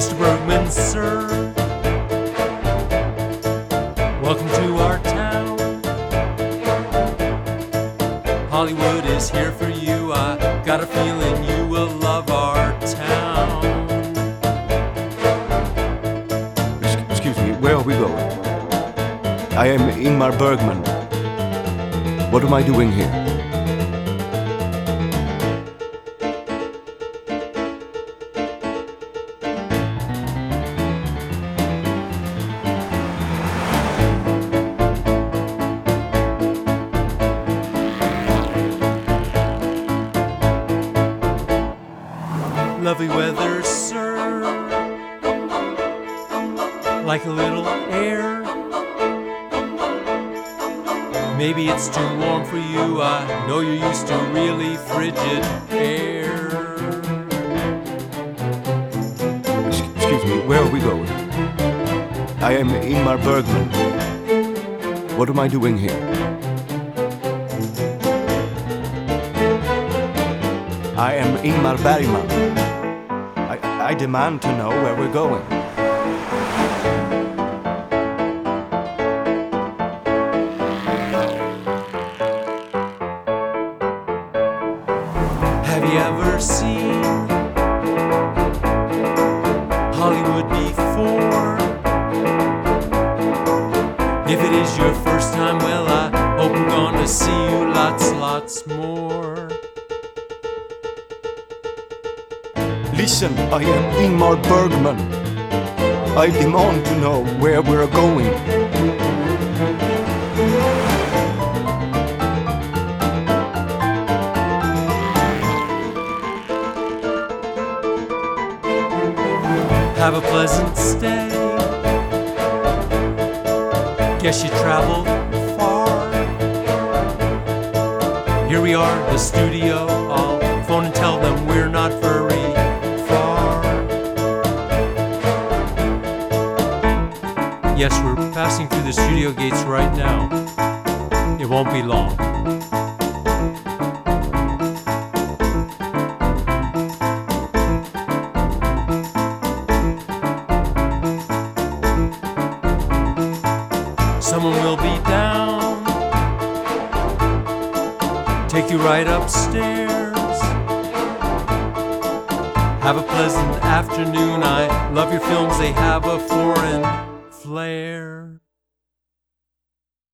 Mr. Bergman, sir, welcome to our town. Hollywood is here for you. I got a feeling you will love our town. Excuse me, where are we going? I am Ingmar Bergman. What am I doing here? Lovely weather, sir, like a little air. Maybe it's too warm for you. I know you're used to really frigid air. Excuse me, where are we going? I am Ingmar Bergman. What am I doing here? I am Ingmar Bergman. I demand to know where we're going. Have you ever seen Hollywood before? If it is your first time, well, I hope I'm gonna see you lots more. Listen, I am Ingmar Bergman. I demand to know where we're going. Have a pleasant stay. Guess you traveled far. Here we are, the studio. I'll phone and tell them we're not very far. Yes, we're passing through the studio gates right now. It won't be long. Someone will be down, take you right upstairs. Have a pleasant afternoon. I love your films, they have a foreign flair.